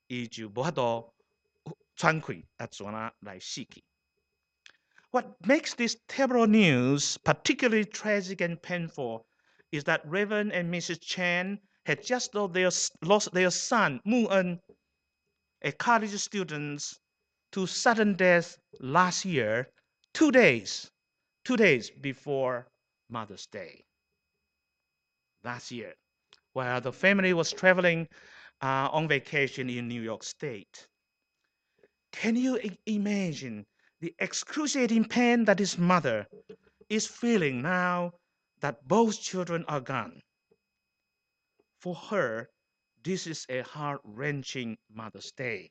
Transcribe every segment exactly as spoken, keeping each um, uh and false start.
伊就无法度喘气啊，怎啊来死去。What makes this terrible news particularly tragic and painful is that Reverend and Missus Chan had just lost their, lost their son, Mu En, a college student, to sudden death last year, two days, two days before Mother's Day. Last year, while the family was traveling uh, on vacation in New York State. Can you imagine the excruciating pain that his mother is feeling now that both children are gone? For her, this is a heart-wrenching Mother's Day.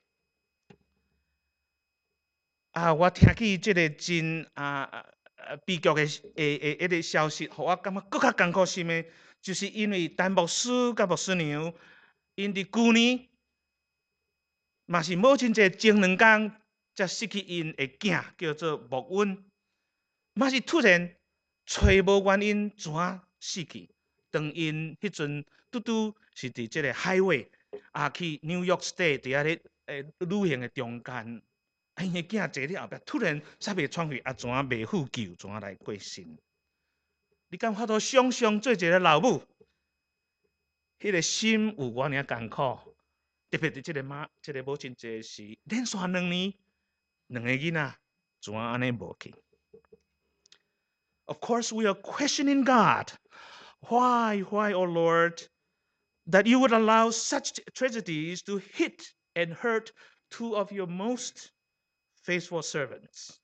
啊，我听起这个真啊啊悲剧的诶诶一个消息，互我感觉更加艰苦心的，就是因为陈牧师甲牧师娘，因伫旧年嘛是母亲节前两天才失去因的囝，叫做穆恩，嘛是突然找无原因怎死去，当因迄阵拄拄是伫即个海位啊去 New York State 伫遐咧诶旅行的中间。啊，因的囝坐咧后壁，突然煞袂喘气，啊，怎啊袂呼救，怎啊来过身？你敢法度想象做一个老母，迄、那个心有偌尔艰苦？特别伫即个妈，即、这个母亲节时，连续两年，两个囡仔怎啊安尼无去 ？Of course, we are questioning God. Why, why, oh Lord, that you would allow such tragedies to hit and hurt two of your most faithful servants?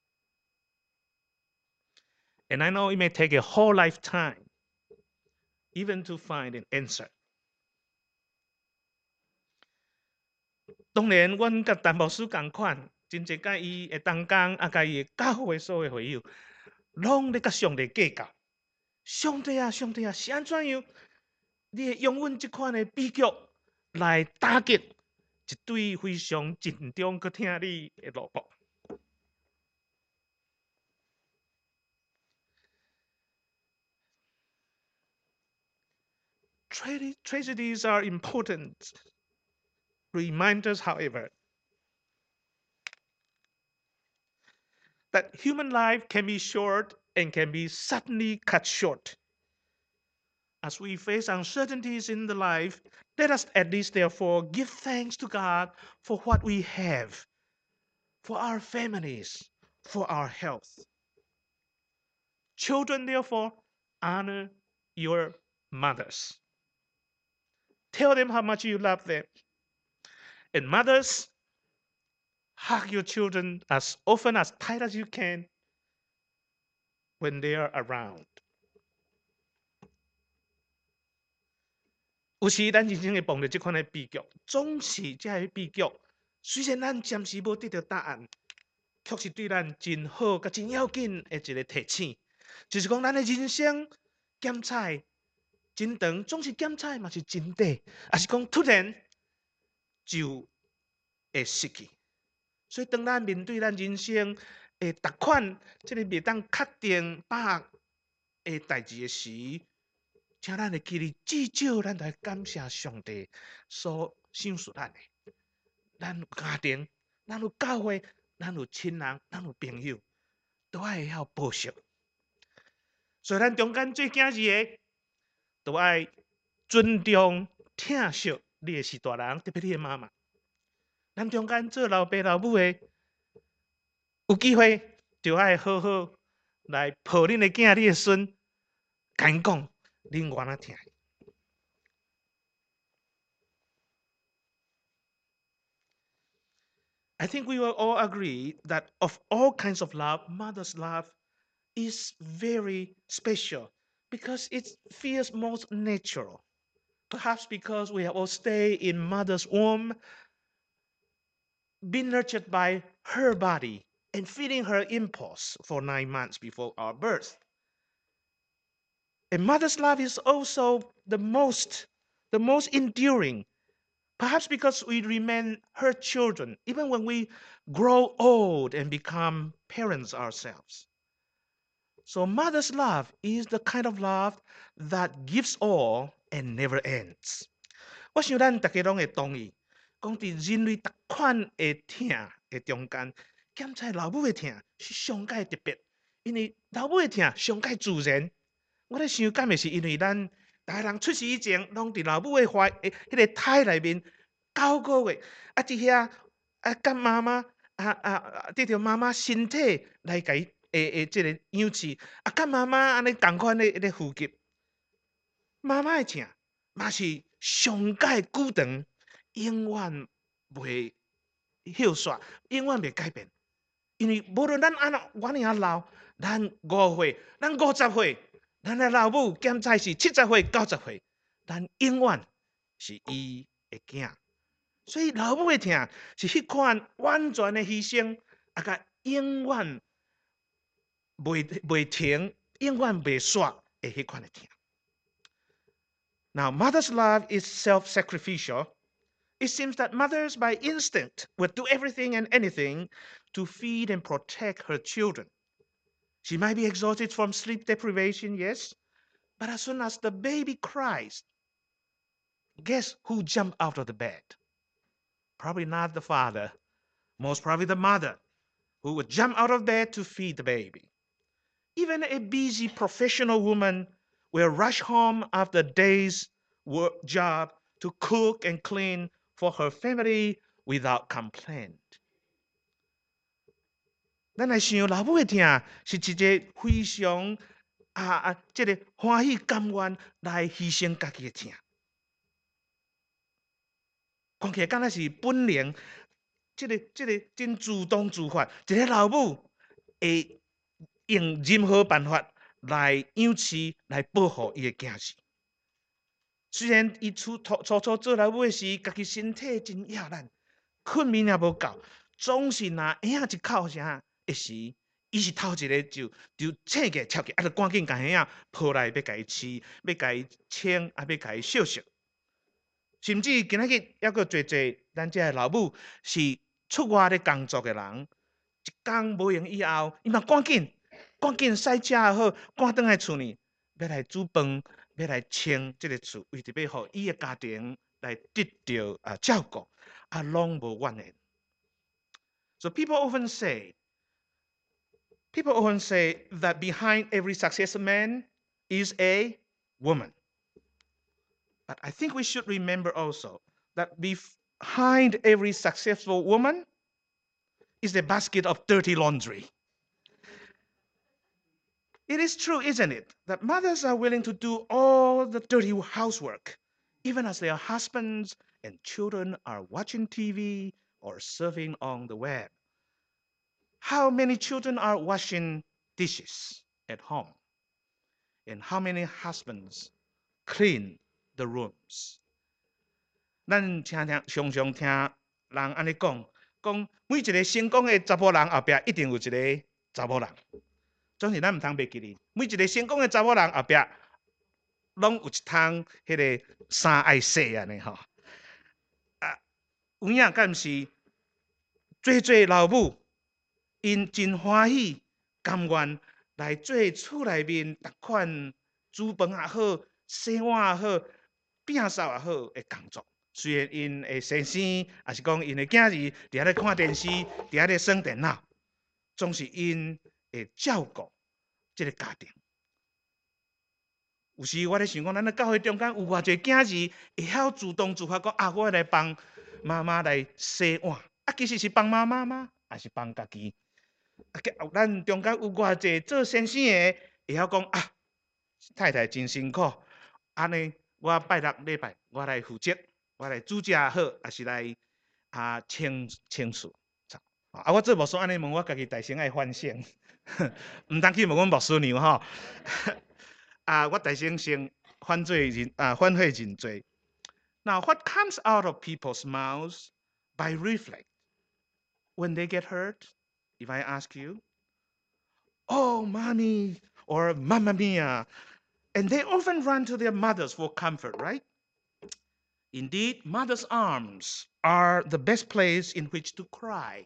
And I know it may take a whole lifetime even to find an answer. 当然，阮甲陈牧师共款，真侪甲伊会同工，啊，甲伊的教会所有会友，拢咧甲上帝计较。上帝啊，上帝啊，是安怎样？你会用阮即款的悲剧来打击一对非常尽忠佮听你的老婆？Tragedies are important reminders, however, that human life can be short and can be suddenly cut short. As we face uncertainties in the life, let us at least therefore give thanks to God for what we have, for our families, for our health. Children, therefore, honor your mothers. Tell them how much you love them. And mothers, hug your children as often as tight as you can when they are around. 有时咱人生会碰到这款的悲剧，总是这个悲剧，虽然咱暂时无得到答案，却是对咱真好、甲真要紧的一个提醒。就是讲，咱的人生检彩真长，总是检彩嘛是真短，也是讲突然就会失去。所以，当咱面对咱人生诶逐款即个袂当确定把握诶代志诶时，请咱会记哩，至少咱来感谢上帝所赏赐咱诶。咱有家庭，咱有教会，咱有亲人，咱有朋友，都爱晓报惜。所以，咱中间最惊是诶，都爱尊重、疼惜你诶是大人，特别你诶妈妈。咱中间做老爸老母诶，有机会就爱好好来抱恁诶囝、你诶孙，甲因讲恁偌啊疼。I think we will all agree that of all kinds of love, mother's love is very special because it feels most natural. Perhaps because we have all stayed in mother's womb, been nurtured by her body and feeding her impulse for nine months before our birth. A mother's love is also the most, the most enduring, perhaps because we remain her children even when we grow old and become parents ourselves. So mother's love is the kind of love that gives all and never ends. 我想咱大家拢会同意， 讲伫人类逐款的疼的中间，检查老母的疼是上界特别，因为老母的疼上界自然。我咧想，敢会是因为咱逐个人出世以前，拢伫老母的怀诶迄个胎内面九个月，啊伫遐啊，甲妈妈啊啊得着妈妈身体来甲伊诶诶，即个养饲，啊，甲妈妈安尼共款咧咧呼吸。妈妈的疼嘛是上界久长，永远袂休煞，永远袂改变。因为无论咱安怎偌尔啊老，咱五岁，咱五十岁，咱的老母检查是七十岁、九十岁，咱永远是伊的囝。所以老母的疼是迄款完全的牺牲，啊，甲永远袂袂停、永远袂煞的迄款的疼。Now, mother's love is self-sacrificial. It seems that mothers, by instinct, would do everything and anything to feed and protect her children. She might be exhausted from sleep deprivation, yes, but as soon as the baby cries, guess who jumped out of the bed? Probably not the father, most probably the mother, who would jump out of bed to feed the baby. Even a busy professional woman will rush home after a day's work job to cook and clean for her family without complaint. 咱来想，老母的疼是一个非常啊啊，这个欢喜甘愿来牺牲家己的疼，看起来敢若是本能，这个这个真自动自发，一个老母会用任何办法来养饲、来保护伊的囝儿。虽然伊初初初初做老母的时，家己身体真枵懒，困眠也无够，总是若婴仔一哭声的时，伊是头一个就就醒起跳起，啊，就赶紧甲婴仔抱来要甲伊饲，要甲伊亲，啊，要甲伊惜惜。甚至今仔日还阁侪侪咱遮的老母是出外咧工作的人，一工无闲以后，伊嘛赶紧赶紧洗食也好，赶倒来厝里，要来煮饭，要来清即个厝，为着要互伊的家庭来得到啊照顾，啊，拢无怨言。So people often say, people often say that behind every successful man is a woman. But I think we should remember also that behind every successful woman is a basket of dirty laundry. It is true, isn't it, that mothers are willing to do all the dirty housework, even as their husbands and children are watching T V or surfing on the web. How many children are washing dishes at home? And how many husbands clean the rooms? 咱常常常常听人安尼讲，讲每一个成功的查某人后壁一定有一个查某人。总是咱毋通袂记哩，每一个成功的查某人后壁，拢有一桶迄个衫爱洗安尼吼。啊，有影敢毋是？做做老母，因真欢喜，甘愿来做厝内面逐款煮饭也好、洗碗也好、摒扫也好的工作。虽然因的先生，也是讲因的囝儿伫遐咧看电视，伫遐咧耍电脑，总是因会照顾即个家庭。有时我咧想讲，咱咧教会中间有偌济囝儿会晓自动自发讲啊，我来帮妈妈来洗碗，啊，其实是帮妈妈吗？还是帮家己？啊，咱中间有偌济做先生的会晓讲啊，太太真辛苦，安尼我拜六礼拜我来负责，我来煮食好，还是来啊清清厝。啊，我做牧师安尼问我家己大声爱反省，毋通去问阮牧师娘吼。啊，我大声先反罪认啊，反悔认罪。Now, what comes out of people's mouths by reflex when they get hurt? If I ask you, oh, mommy, or mamma mia, and they often run to their mothers for comfort, right? Indeed, mothers' arms are the best place in which to cry.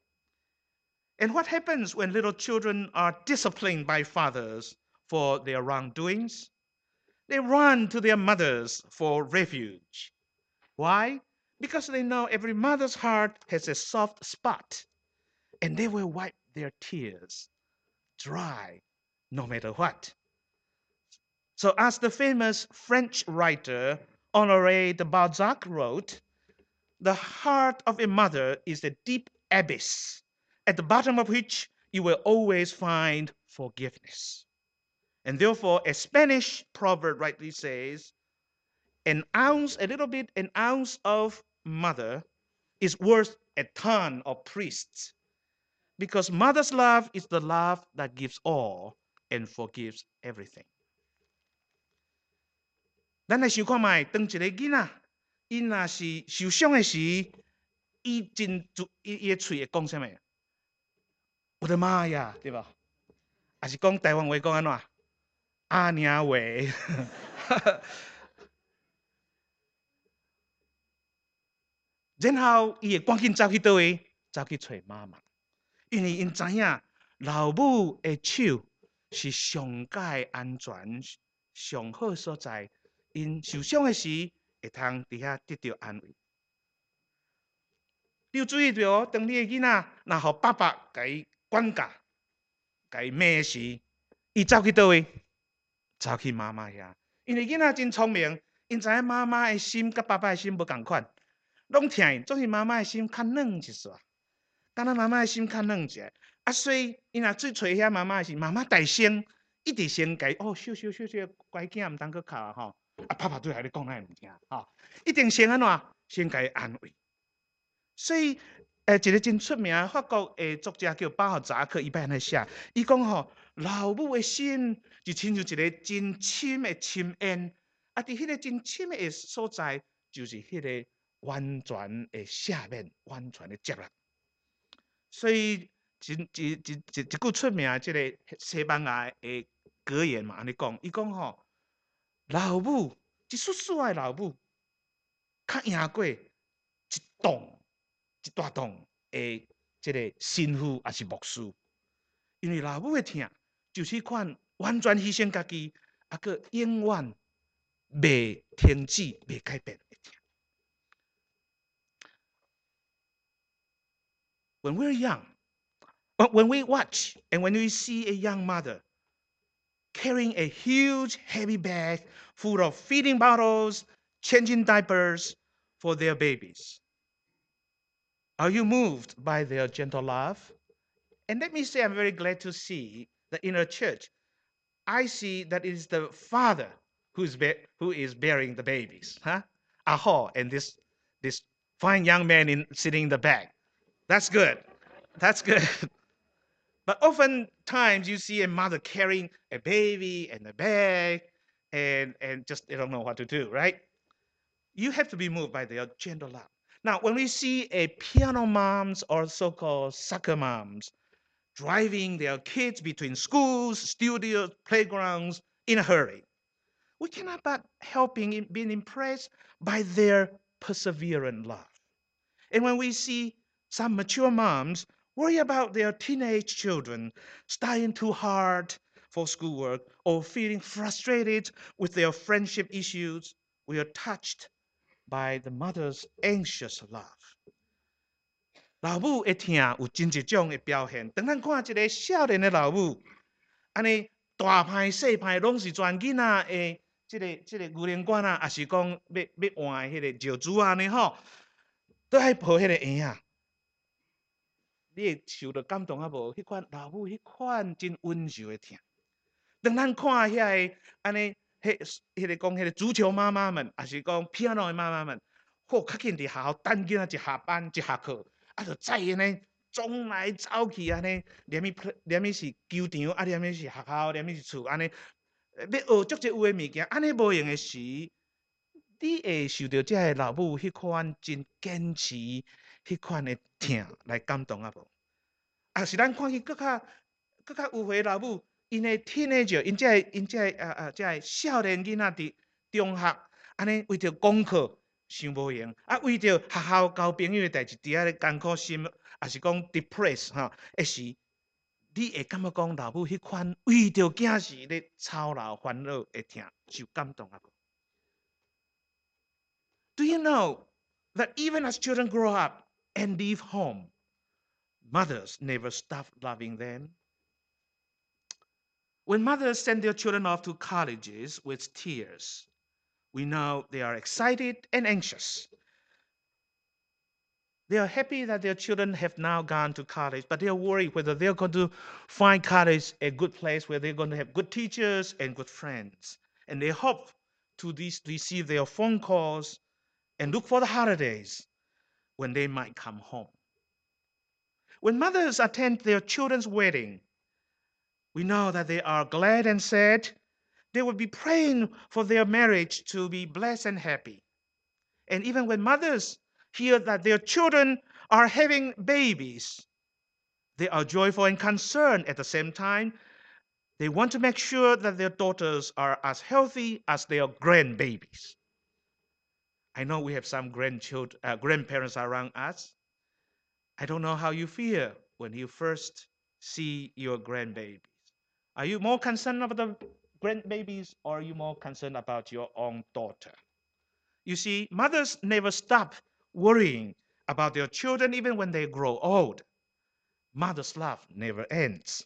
And what happens when little children are disciplined by fathers for their wrongdoings? They run to their mothers for refuge. Why? because they know every mother's heart has a soft spot, and they will wipe their tears dry no matter what. So, as the famous French writer Honoré de Balzac wrote, the heart of a mother is a deep abyss, at the bottom of which you will always find forgiveness. And therefore, a Spanish proverb rightly says, an ounce, a little bit, an ounce of mother is worth a ton of priests. Because mother's love is the love that gives all and forgives everything. 咱来想看卖，当一个囡仔，伊若是受伤的时，伊真伊伊的嘴会讲什么？我的妈呀，对吧？还是讲台湾话讲安怎？阿娘喂。然后伊会赶紧走去倒位，走去找妈妈，因为因知影老母的手是上界安全、上好所在。因受伤的时，会通伫遐得到安慰。你有注意到哦？当你的囡仔若互爸爸甲伊管教、甲伊骂时，伊走去倒位？走去妈妈遐，因为囡仔真聪明，因知影妈妈的心甲爸爸的心无共款。拢听因，总是妈妈的心较软一撮，敢若妈妈的心较软者，啊，所以伊若去找遐妈妈的时，妈妈大声，一直先改哦，羞羞羞羞，乖囝毋通去哭啊吼，啊，爸爸对孩你讲，咱毋听吼，一定先安怎？先甲伊安慰。所以，诶，一个真出名法国诶作家叫巴赫扎克，伊捌安尼写，伊讲吼，老母的心就亲像一个真深的深渊，啊，伫迄个真深的所在，就是迄个。完全的下面，完全的接纳。所以，一、一、一、一、一句出名即个西班牙的格言嘛，安尼讲，伊讲吼，老母一束束的老母，较赢过一栋一大栋的即个神父还是牧师，因为老母的疼，就是款完全牺牲家己，啊个永远未停止、未改变的疼。When we're young, but when we watch and when we see a young mother carrying a huge heavy bag full of feeding bottles, changing diapers for their babies, are you moved by their gentle love? And let me say, I'm very glad to see that in our church, I see that it is the father who's be- who is bearing the babies, huh? Aho, and this this fine young man in sitting in the back. That's good. That's good. But oftentimes you see a mother carrying a baby and a bag and, and just they don't know what to do, right? You have to be moved by their gentle love. Now, when we see a piano moms or so-called soccer moms driving their kids between schools, studios, playgrounds in a hurry, we cannot but helping being impressed by their perseverant love. And when we see some mature moms worry about their teenage children studying too hard for schoolwork or feeling frustrated with their friendship issues, we are touched by the mother's anxious love. 老母的疼有真一种的表现。当咱看一个少年的老母，安尼大派小派拢是全囡仔的，即个即个牛奶罐啊，也是讲要要换迄个尿珠啊，呢吼，都爱抱迄个婴仔。你会受到感动啊无？迄款老母迄款真温柔的疼。当咱看遐个安尼，迄迄个讲迄个足球妈妈们，还是讲 piano 的妈妈们，嚯，较紧伫学校等囡仔一下班一下课，啊，就再安尼走来走去安尼，连咪连咪是球场，啊，连咪是学校，连咪是厝，安尼要学足济有诶物件，安尼无用诶时，你会受到遮个老母迄款真坚持。迄款的疼来感动啊无？啊是咱看去更较更较有回老母，因的 teenager， 因遮因遮啊啊遮少年囡仔伫中学，安尼为着功课想无闲，啊为着学校交朋友的代志，伫遐咧艰苦心，也是讲 depress 哈，迄时你会感觉讲老母迄款为着囝时咧操劳烦恼的疼，受感动啊无 ？Do you know that even as children grow up and leave home, mothers never stop loving them. When mothers send their children off to colleges with tears, we know they are excited and anxious. They are happy that their children have now gone to college, but they are worried whether they're going to find college a good place where they're going to have good teachers and good friends. And they hope to these, receive their phone calls and look for the holidays when they might come home. When mothers attend their children's wedding, we know that they are glad and sad. They will be praying for their marriage to be blessed and happy. And even when mothers hear that their children are having babies, they are joyful and concerned at the same time. They want to make sure that their daughters are as healthy as their grandbabies. I know we have some grandchildren, uh, grandparents around us. I don't know how you feel when you first see your grandbabies. Are you more concerned about the grandbabies or are you more concerned about your own daughter? You see, mothers never stop worrying about their children even when they grow old. Mother's love never ends.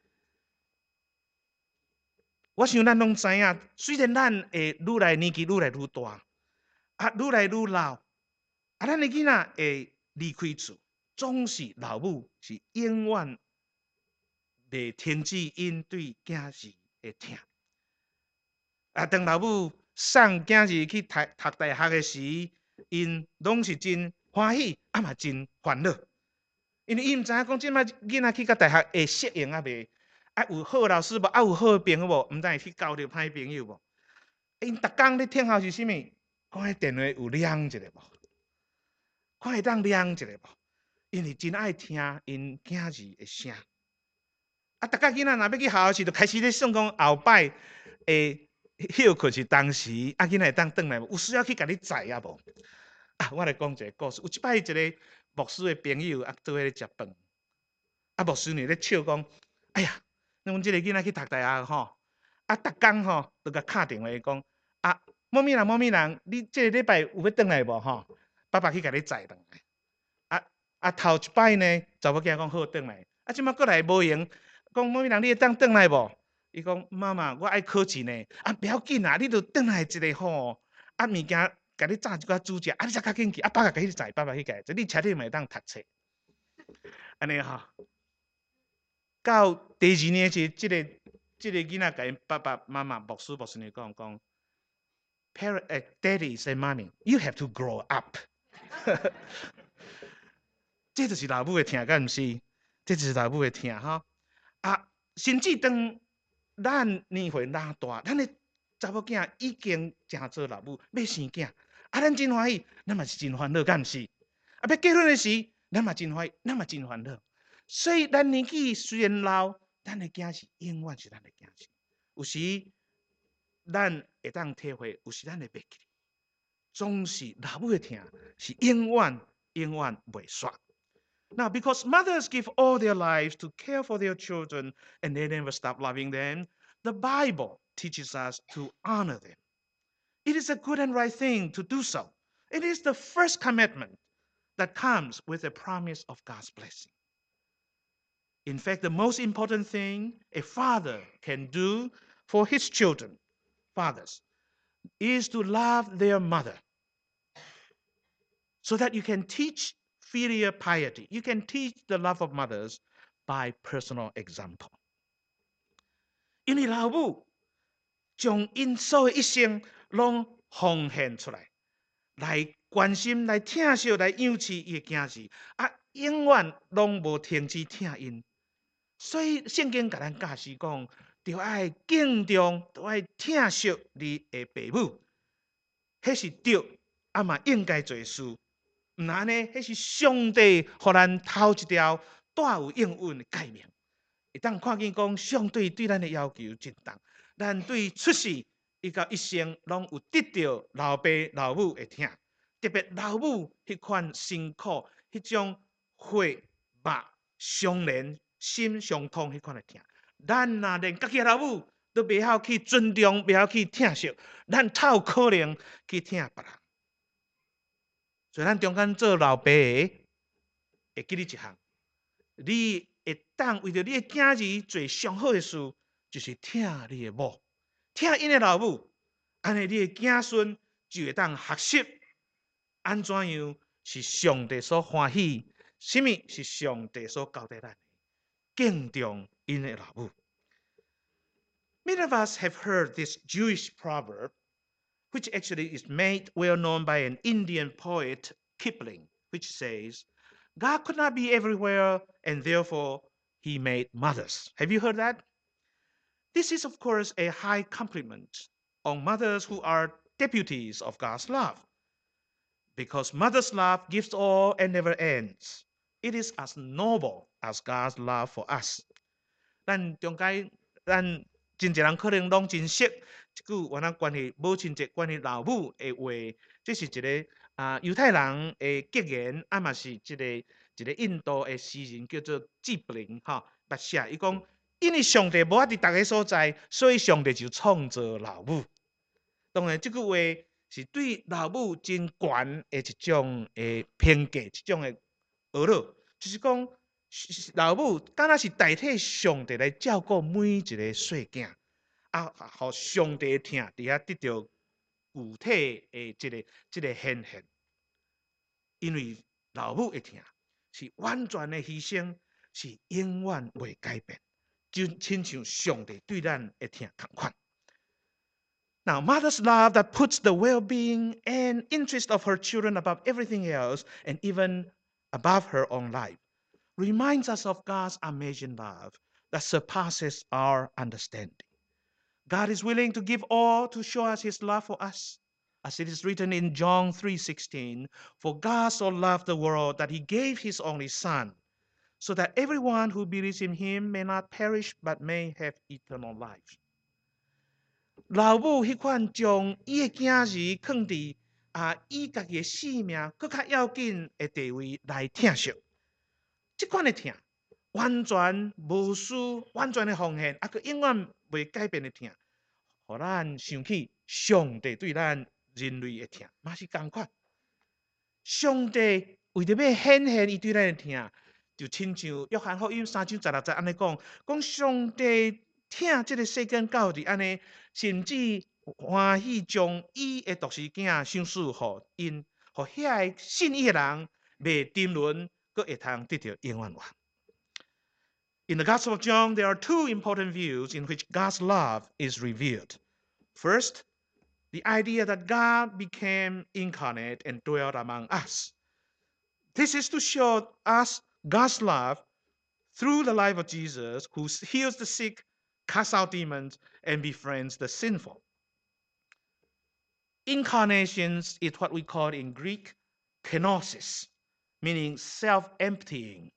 我想咱拢知影，虽然咱会愈来年纪愈来愈大，啊，愈来愈老，啊，咱的囡仔会离开厝，总是老母是永远袂停止因对囝儿的疼。啊，当老母送囝儿去读读大学的时，因拢是真欢喜，啊嘛真烦恼，因为伊毋知影讲即摆囡仔去到大学会适应啊袂？啊有好老师无？啊有好朋友无？毋知会去交着歹朋友无？因逐工咧听候是啥物？看迄电话有亮一下无？看会当亮一下无？因为真爱听因囝儿的声。啊，逐个囡仔若要去学校时，就开始咧算讲后摆会休困是当时，啊囡仔会当转来无？有需要去甲你载啊无？啊，我来讲一个故事。有一摆一个牧师的朋友啊，做伙咧食饭，啊牧师呢咧笑讲，哎呀，阮即个囡仔去读大学吼，啊逐工吼都甲敲电话讲，啊某咪人某咪人，你即个礼拜有要转来无吼？爸爸去甲你载转来。啊啊头一摆呢，查某囝讲好转来，啊即摆过来无用，讲某咪人你会当转来无？伊讲妈妈，我爱考试呢，啊不要紧啊，你著转来一个吼，啊物件。甲你炸一寡煮食，啊！你才较紧去，啊！爸爸甲你载，爸爸去载，你车你咪当读册，安尼吼。到第二年时，即、這個即、這個囡仔甲因爸爸妈妈、牧师、牧师娘讲讲 ，parent 誒 ，daddy say mommy，you have to grow up 。这就是老母的疼，敢毋是？这就是老母的疼吼。啊，甚至当咱年岁拉大，咱的查某囝已经成做老母，要生囝。啊，咱真欢喜，咱嘛是真烦恼，敢毋是？啊，要结婚的时，咱嘛真欢喜，咱嘛真烦恼。所以，咱年纪虽然老，咱的囝是永远是咱的囝是。有时，咱会当体会，有时咱会袂记。总是老母的疼是永远永远袂煞。Now, because mothers give all their lives to care for their children and they never stop loving them, the Bible teaches us to honor them. It is a good and right thing to do so. It is the first commandment that comes with a promise of God's blessing. In fact, the most important thing a father can do for his children, fathers, is to love their mother so that you can teach filial piety. You can teach the love of mothers by personal example. 因为老母将因所有一生拢奉献出来，来关心、来疼惜、来养饲伊的囝儿，啊，永远拢无停止疼因。所以圣经甲咱教示讲，就爱敬重、就爱疼惜你的父母，迄是对，啊嘛应该做事。毋然呢，迄是上帝互咱头一条带有应允的诫命。会当看见讲，上帝对咱的要求真重，咱对出世伊到一生拢有得到老爸老母的疼，特别老母迄款辛苦、迄种血肉相连、心相通迄款的疼，咱若连家己的老母都袂晓去尊重，袂晓去疼惜，咱透可能去疼别人。 所以咱中间做老爸的，会记你一项，你会当为着你的囝儿做上好的事，就是听你的母，听因的老母，安尼你的子孙就会当学习安怎样是上帝所欢喜，什么是上帝所交代咱的，敬重因的老母。Many of us have heard this Jewish proverb, which actually is made well known by an Indian poet, Kipling, which says, God could not be everywhere, and therefore he made mothers. Have you heard that? This is, of course, a high compliment on mothers who are deputies of God's love, because mother's love gives all and never ends. It is as noble as God's love for us. 咱中间，咱真侪人可能拢真熟即句原来关于母亲节、关于老母的话，这是一个啊犹太人的格言，啊嘛是一个一个印度的诗人叫做吉卜林哈，捌写伊讲，因为上帝无法伫逐个所在，所以上帝就创造老母。当然，即句话是对老母真悬的一种诶评价，一种诶讹落，就是讲。老母敢若是代替上帝来照顾每一个细囝，啊，互上帝疼，伫遐得到具体的即个即个显现。因为老母的疼是完全的牺牲，是永远袂改变，就亲像上帝对咱的疼同款。Now, mother's love that puts the well-being and interest of her children above everything else, and even above her own life, reminds us of God's amazing love that surpasses our understanding. God is willing to give all to show us his love for us. As it is written in John three sixteen, for God so loved the world that he gave his only Son, so that everyone who believes in him may not perish but may have eternal life. 老母迄款将伊的囝儿放伫啊，以家己的性命更较要紧的地位来疼惜。即款的疼，完全无私、完全的奉献，啊，佮永远袂改变的疼，互咱想起上帝对咱人类的疼，嘛是共款。上帝为着要显现伊对咱的疼，就亲像约翰福音三章十六节安尼讲，讲上帝疼即个世间到底安尼，甚至欢喜将伊的独生囝相赐互因，互遐个信伊的人袂沉沦。In the Gospel of John, there are two important views in which God's love is revealed. First, the idea that God became incarnate and dwelt among us. This is to show us God's love through the life of Jesus, who heals the sick, casts out demons, and befriends the sinful. Incarnations is what we call in Greek kenosis, meaning self-emptying.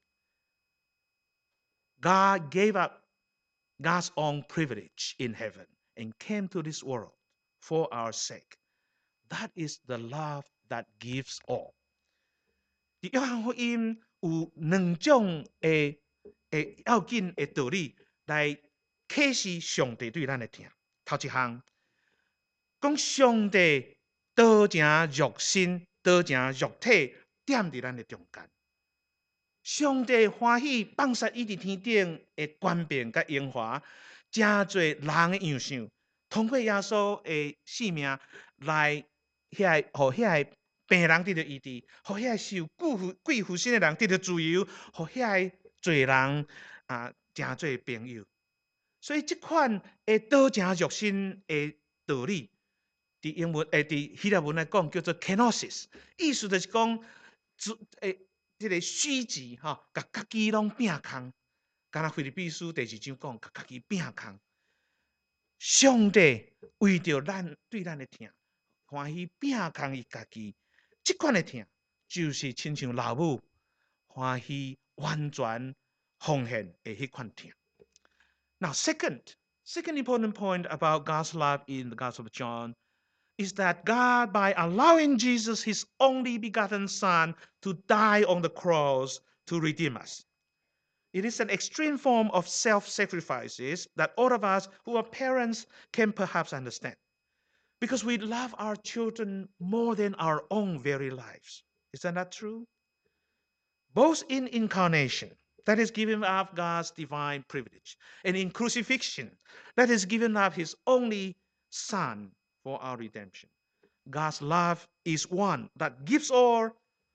God gave up God's own privilege in heaven and came to this world for our sake. That is the love that gives all. 伫约翰福音有两种诶诶要紧的道理来启示上帝对咱的疼。头一项，讲上帝道成肉身，道成肉体，踮伫咱的中间。上帝欢喜放撒伊伫天顶的权柄甲荣华，真侪人的样相，通过耶稣的性命来遐，互遐病人得到医治，互遐受鬼附鬼附身的人得到自由，互遐侪人啊，真侪朋友。所以这款的道成肉身的道理，伫英文诶，伫希腊文来讲叫做 kenosis， 意思就是讲，诶。这个虚字哈，甲家己拢拼空，敢若腓立比书第二章讲，甲家己拼空。上帝为着咱对咱的疼，欢喜拼空伊家己，即款的疼，就是亲像老母欢喜完全奉献的迄款疼。Now, second, second important point about God's love in the Gospel of John is that God, by allowing Jesus, his only begotten Son, to die on the cross to redeem us. It is an extreme form of self-sacrifices that all of us who are parents can perhaps understand, because we love our children more than our own very lives. Isn't that true? Both in incarnation, that is giving up God's divine privilege, and in crucifixion, that is giving up his only son for our redemption. God's love is one that gives all,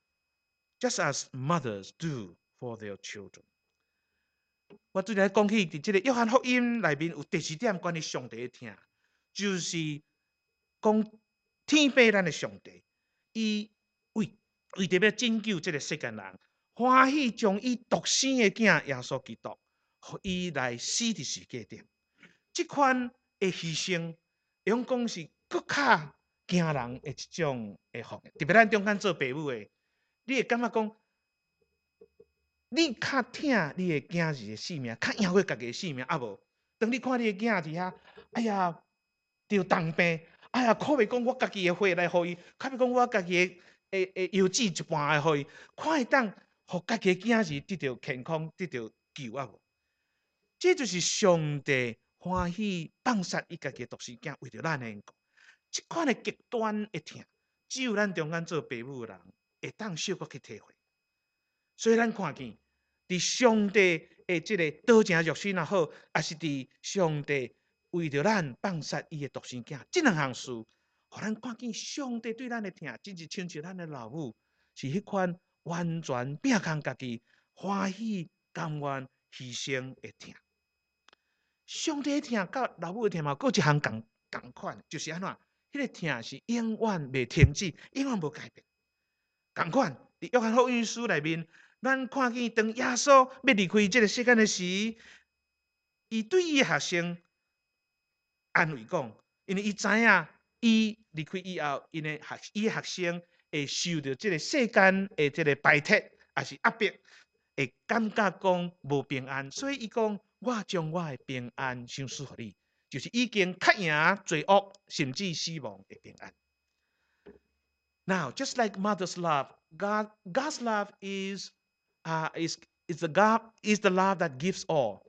just as mothers do for their children. 我对来讲起，伫这个约翰福音内面有第四点关于上帝的听，就是讲天父咱的上帝，伊为为着要拯救这个世间人，欢喜将伊独生的囝耶稣基督，互伊来死伫世界顶。这款的牺牲，用讲是更较惊人的一种的福，特别咱中间做父母的，你会感觉讲。你较疼你的囝儿的性命，较赢过家己的性命，啊无？当你看你的囝伫遐，哎呀，着重病，哎呀，可袂讲我家己的血来互伊，可袂讲我家己的诶诶药剂一半来互伊，看会当互家己的囝儿得到健康，得到救啊无？这就是上帝欢喜放杀伊家己独生囝，为着咱的缘故。这款的极端的疼，只有咱中间做父母的人会当小可去体会。所以咱看见，伫上帝的这个道成肉身也好，也是伫上帝为着咱放杀伊的独生囝，这两项事，互咱看见上帝对咱的疼，真是亲像咱的老母，是迄款完全摒空家己，欢喜甘愿牺牲的疼。上帝的疼甲老母的疼嘛，各一项共共款，就是安怎？迄个疼是永远袂停止，永远无改变。共款，伫约翰福音书内面。咱看见当耶稣要离开这个世间的时，伊对伊的学生安慰讲，因为伊知影伊离开以后，因的学伊的学生会受到这个世间的这个排斥，也是压迫，会感觉讲无平安，所以伊讲，我将我的平安赏赐予你，就是已经较赢罪恶，甚至死亡的平安。Now, just like mother's love, God, God's love is Uh, is, is, the God, is the love that gives all,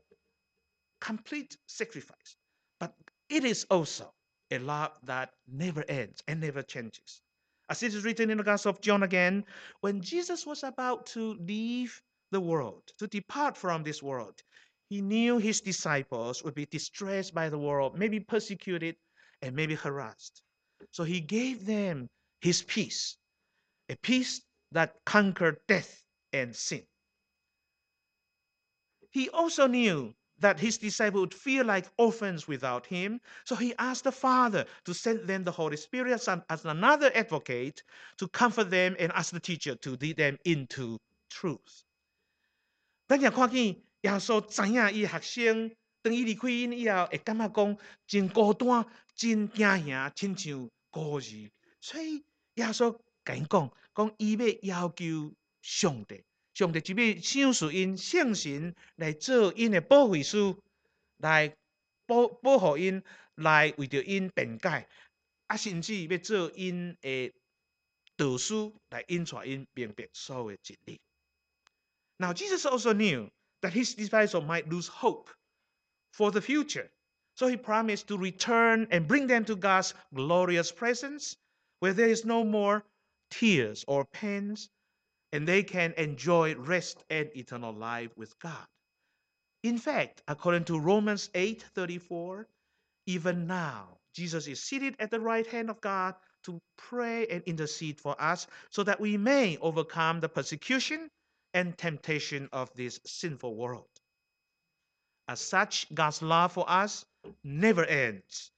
complete sacrifice. But it is also a love that never ends and never changes. As it is written in the Gospel of John again, when Jesus was about to leave the world, to depart from this world, he knew his disciples would be distressed by the world, maybe persecuted and maybe harassed. So he gave them his peace, a peace that conquered death and sin. He also knew that his disciples would feel like orphans without him, so he asked the Father to send them the Holy Spirit as, an, as another advocate to comfort them and ask the teacher to lead them into truth. 咱也看见耶稣知影伊学生，当伊离开因以后，会感觉讲真孤单、真惊吓，亲像孤儿。所以耶稣甲因讲，讲伊要要求上帝。上帝就要赏赐因圣神来做因的保惠师，来保保护因，来为着因辩解，啊，甚至要做因的导师，来引带因明白所有的真理。Now Jesus also knew that his disciples might lose hope for the future, so he promised to return and bring them to God's glorious presence, where there is no more tears or pains. And they can enjoy rest and eternal life with God. In fact, according to Romans eight thirty-four, even now, Jesus is seated at the right hand of God to pray and intercede for us so that we may overcome the persecution and temptation of this sinful world. As such, God's love for us never ends,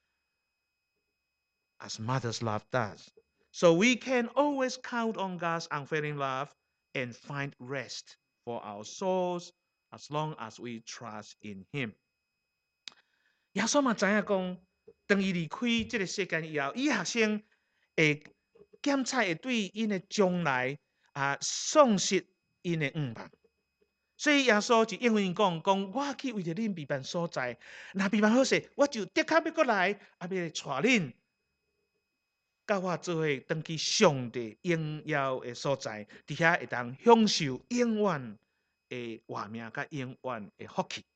as mother's love does. So we can always count on God's unfailing love and find rest for our souls as long as we trust in him. 耶稣嘛知影讲，当伊离开这个世间以后，伊学生会检测会对因的将来啊丧失因的愿望。所以耶稣就应允讲，讲我去为着恁避难所在，若避难好势，我就的确要过来，啊，要来带恁。甲我做伙登去上帝荣耀的所在，伫遐会当享受永远的活命，甲永远的福气。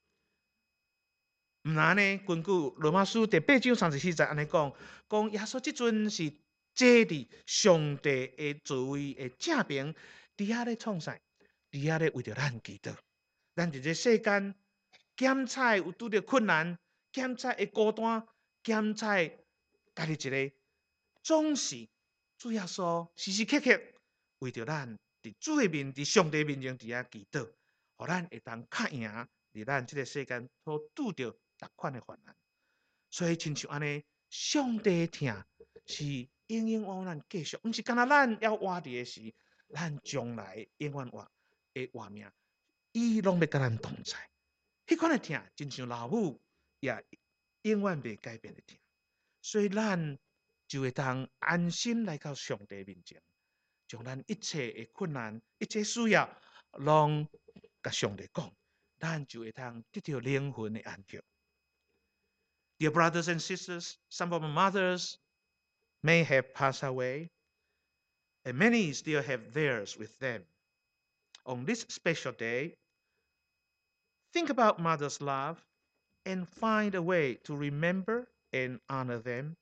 毋然呢？根据罗马书第八章三十四节安尼讲，讲耶稣即阵是坐伫上帝的座位的正边，伫遐咧创啥？伫遐咧为着咱祈祷。咱伫这世间检测有拄着困难，检测会孤单，检测家己一个，总是主耶稣时时刻刻为着咱伫主的面、伫上帝面前伫遐祈祷，互咱会当较赢伫咱即个世间所拄着逐款的患难。所以亲像安尼，上帝的疼是永永远远继续，毋是干那咱要活伫的时，咱将来永远活的活命，伊拢要甲咱同在。迄款的疼，亲像老母也永远袂改变的疼，所以咱就会当安心来到上帝面前，将咱一切的困难、一切需要，拢甲上帝讲，咱就会当得到灵魂的安息。Dear brothers and sisters, some of our mothers may have passed away, and many still have theirs with them. On this special day, think about mother's love and find a way to remember and honor them.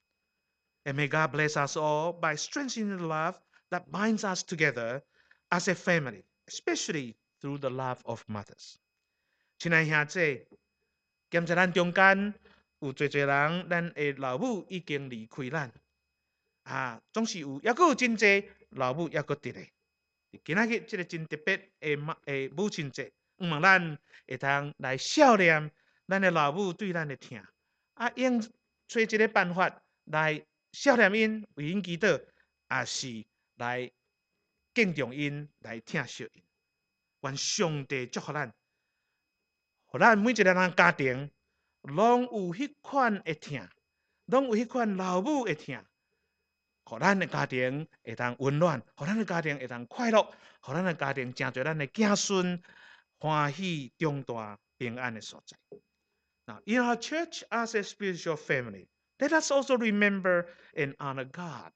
And may God bless us all by strengthening the love that binds us together as a family, especially through the love of mothers. 亲爱兄姐，检在咱中间有侪侪人，咱的老母已经离开咱，啊，总是有，抑佫有真侪老母抑佫伫咧。今仔日即个真特别的母的母亲节，希望咱会当来孝念咱的老母对咱的疼，啊，用找一个办法来孝念因，为因祈祷，也是来敬重因，来疼惜因。愿上帝祝福咱，互咱每一个人家庭，拢有迄款的疼，拢有迄款老母的疼，互咱的家庭会当温暖，互咱的家庭会当快乐，互咱的家庭成做咱的子孙欢喜长大平安的所在。Now, in our church as a spiritual family, let us also remember and honor God.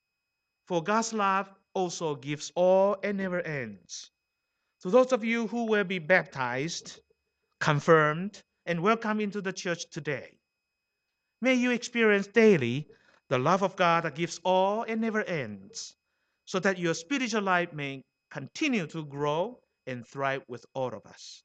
For God's love also gives all and never ends. To those of you who will be baptized, confirmed, and welcomed into the church today, may you experience daily the love of God that gives all and never ends, so that your spiritual life may continue to grow and thrive with all of us.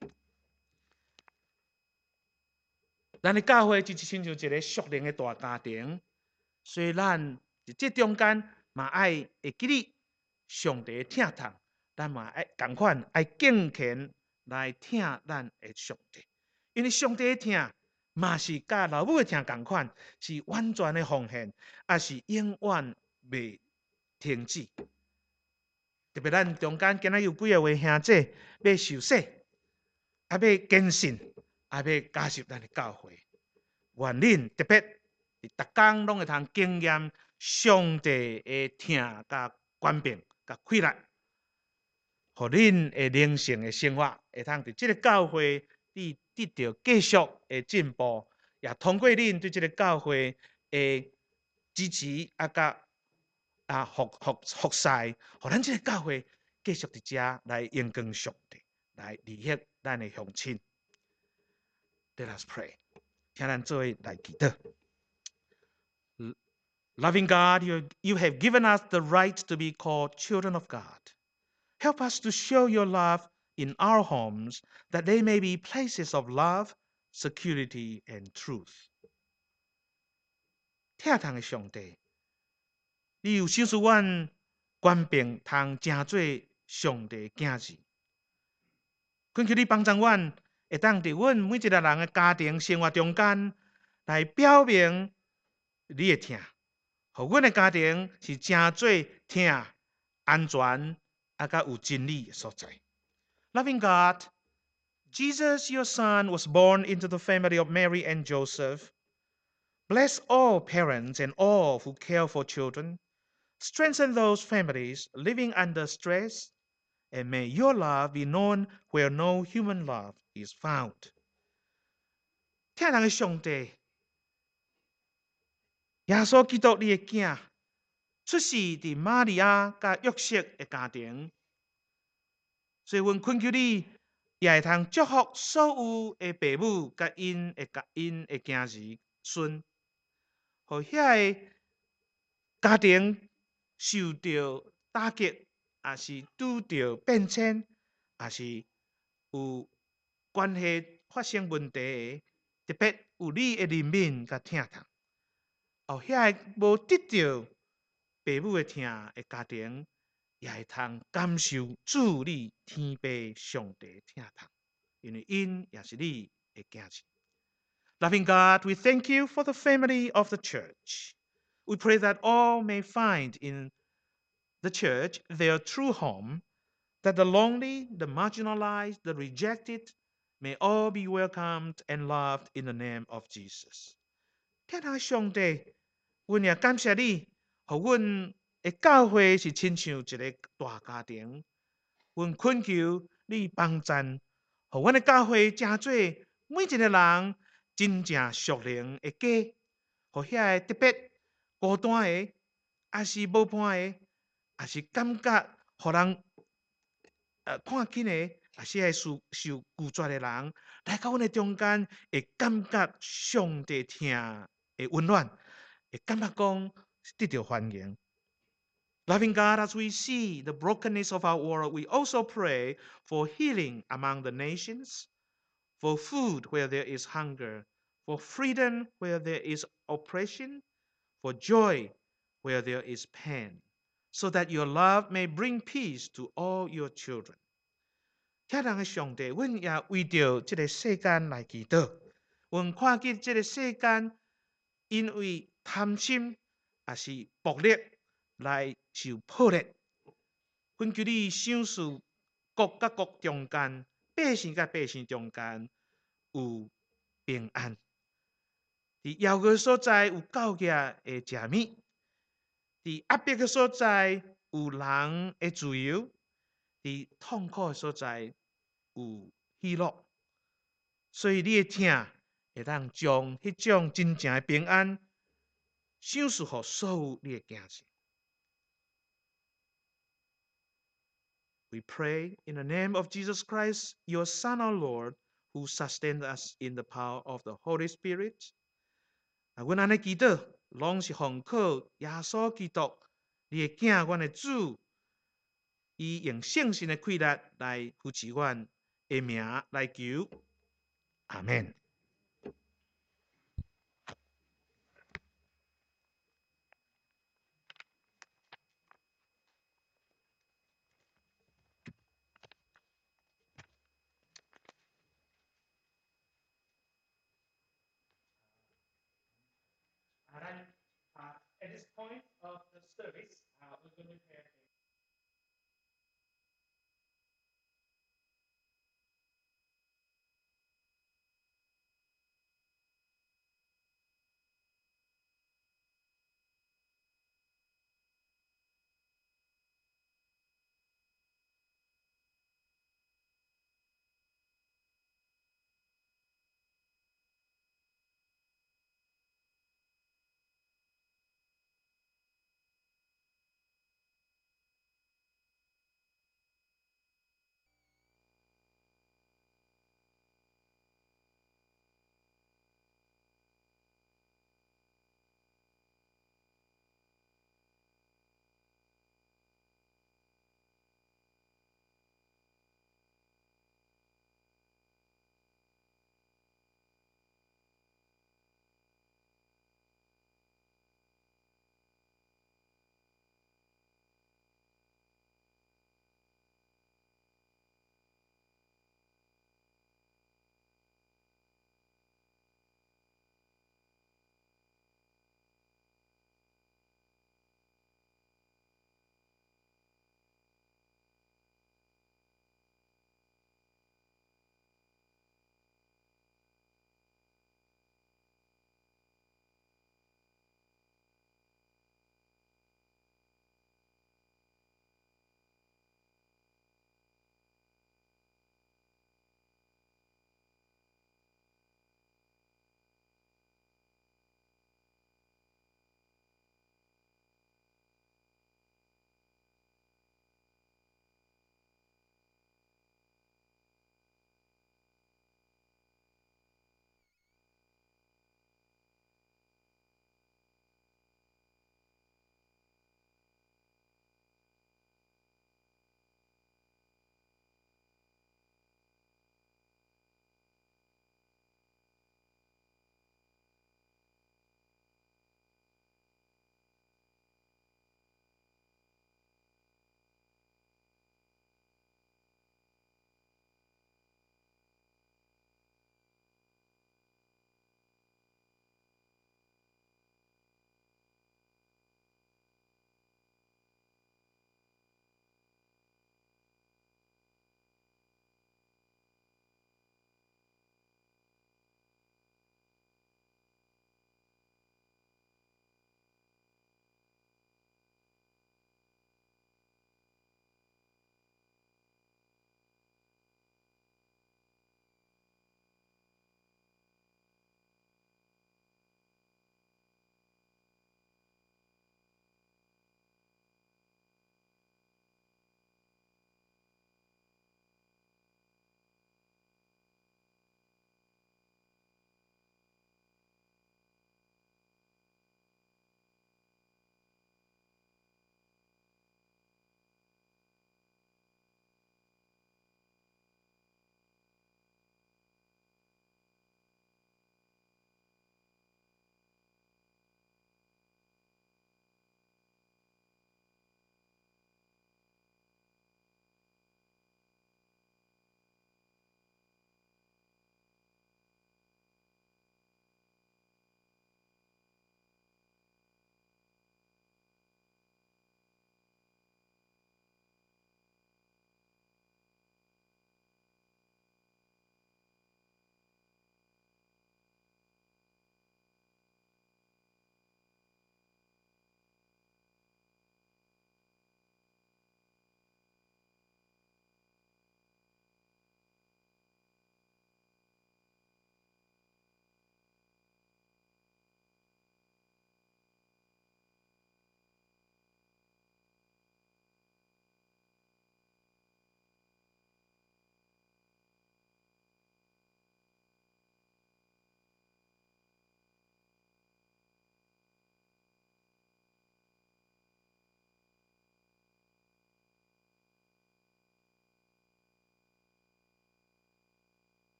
咱的教会就亲像一个属灵的大家庭，所以咱伫这中间嘛爱会记哩上帝的疼痛，咱嘛爱共款爱敬虔来疼咱的上帝，因为上帝的疼嘛是甲老母的疼共款，是完全的奉献，也是永远袂停止。特别咱中间今仔有几个位兄姐要受洗，也要坚信。也要加入咱的教会，愿恁特别伫逐工拢会通经验上帝的疼、甲权柄、甲快乐，互恁的灵性的生活会通伫即个教会里得到继续的进步，也通过恁对即个教会的支持啊，甲啊服服服侍，互咱即个教会继续伫遮来荣光上帝，来利益咱的乡亲。Let us pray. 请咱做来祈祷。Loving God, you, you have given us the right to be called children of God. Help us to show your love in our homes, that they may be places of love, security, and truth. 疼痛的上帝，你有赏赐阮权柄，通成做上帝的子。恳求你帮助阮。会当伫阮每一个人的家庭生活中间来表明你的疼，互阮的家庭是真做疼、安全啊，甲有真理的所在。Loving God, Jesus, your Son, was born into the family of Mary and Joseph. Bless all parents and all who care for children. Strengthen those families living under stress, and may your love be known where no human love is found. 疼人的上帝，耶稣基督你的囝，出世伫玛利亚甲约瑟的家庭，所以阮恳求你，也会通祝福所有的父母甲因的甲因的囝儿孙，互遐个家庭受到打击，也是拄到变迁，也是有关系发生问题的，特别有你的怜悯甲疼痛。哦，遐个无得到父母的疼的家庭，也会通感受主你天父上帝的疼痛，因为因也是你的囝亲。Loving God, we thank you for the family of the church. We pray that all may find in the church their true home, that the lonely, the marginalized, the rejected may all be welcomed and loved in the name of Jesus. 天下上帝，阮也感谢你，互阮的教会是亲像一个大家庭。阮恳求你帮赞，互阮的教会真做每一个人真正属灵的家，互遐个特别孤单的，也是无伴的，也是感觉互人呃看紧的，也是会受受拒绝的人，来到阮的中间，会感觉上帝听的温暖，会感觉讲得到欢迎。Loving God, as we see the brokenness of our world, we also pray for healing among the nations, for food where there is hunger, for freedom where there is oppression, for joy where there is pain, so that your love may bring peace to all your children. 天人的上帝，阮也为着这个世间来祈祷。阮看见这个世间，因为贪心也是暴力来受破裂。阮求你想事国甲国中间，百姓甲百姓中间有平安。伫遥个所在有够额的食物，伫压迫的所在有人的自由，伫痛苦的所在有喜乐。所以你的听会当将迄种真正的平安，享受互所有你的囝亲。We pray in the name of Jesus Christ, your Son, our Lord, who sustains us in the power of the Holy Spirit. 啊，阮安尼祈祷，拢是奉靠耶稣基督，你的囝，阮的主，以用圣神的气力来扶持阮的名来求。阿门。At this point of the service, uh, we're going to have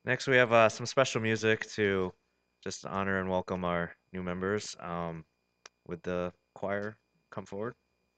Next, we have uh, some special music to just honor and welcome our new members. Um, would the choir come forward?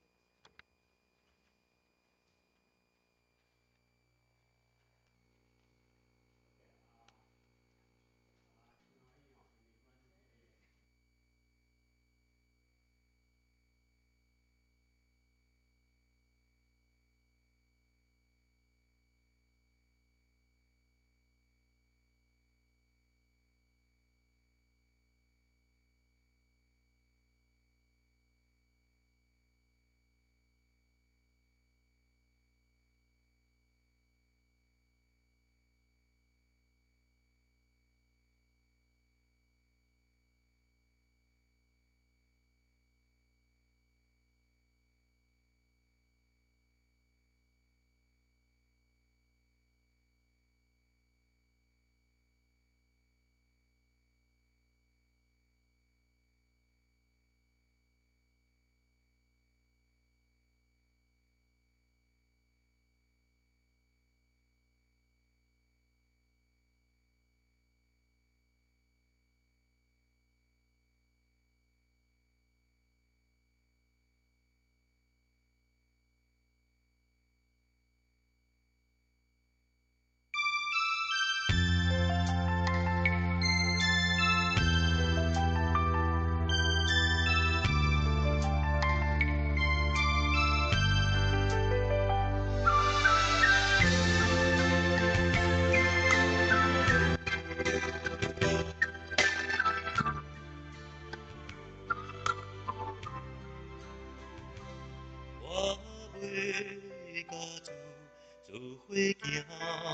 我要甲做做伙行，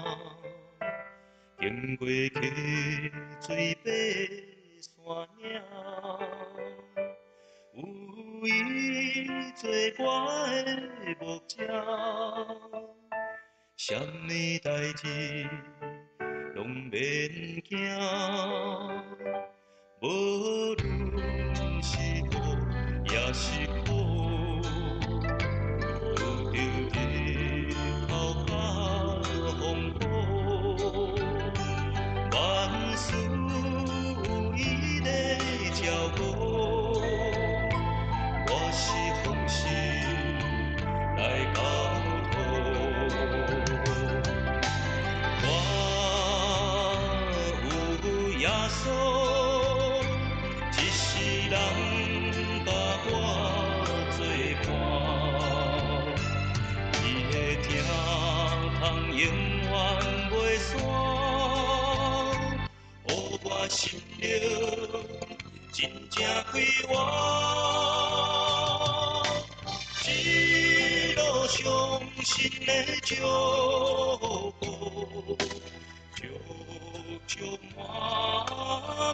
经过溪水爬山岭，有伊做我的目遮，什么代志拢免惊，无论是好也是苦。有着日头甲风雨，万事有伊在照顾。我是奉神来交托，我有耶稣，一世人甲我作伴。伊的疼痛永远袂散，予我心灵真正快活。一路上神的祝福，足足满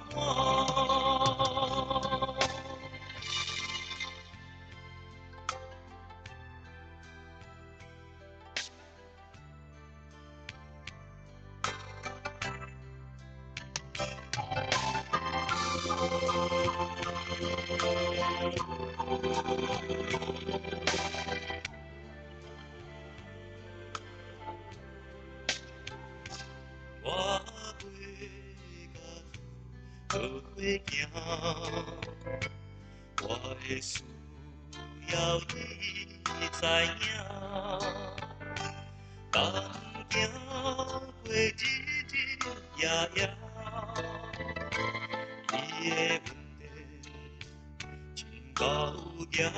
满。我袂甲做伙行，我的需要伊知影。甘行过日日夜夜，伊的恩典真够行。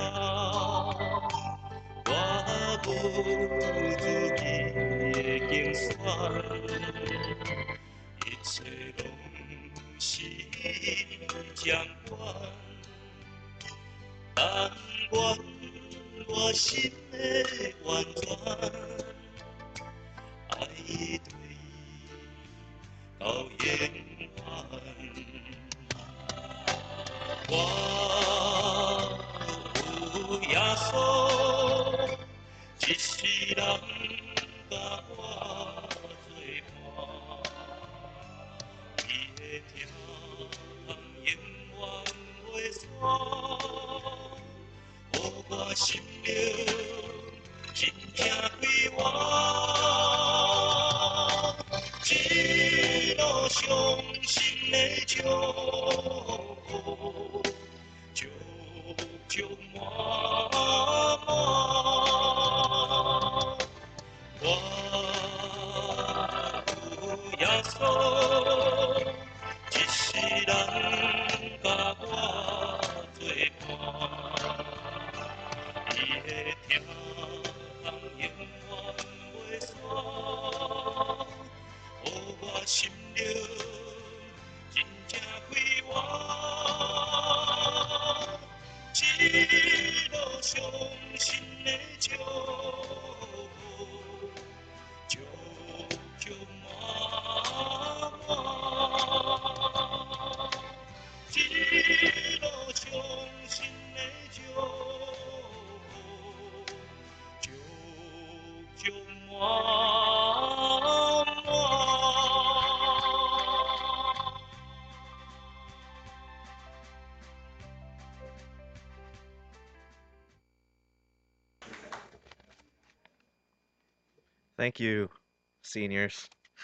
我无自己的精选。一切拢是因掌管，但愿我心的完全，爱伊对伊到永远。我有耶稣，一世人甲我作伴。伊的疼永远袂散，予我心灵真正快活。一路上心的石，足足满满。 Thank you, seniors.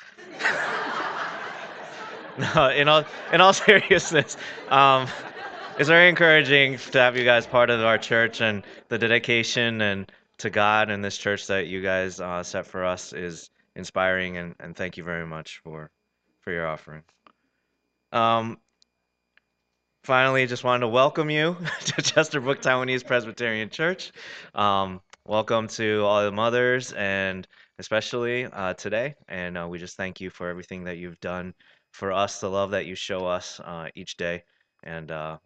No, in all in all seriousness, um, it's very encouraging to have you guys part of our church, and the dedication and to God and this church that you guys uh, set for us is inspiring, and, and thank you very much for for your offering. Um, finally, just wanted to welcome you to Chesterbrook Taiwanese Presbyterian Church. Um, welcome to all the mothers, and especially uh, today. And uh, we just thank you for everything that you've done for us, the love that you show us uh, each day. And uh,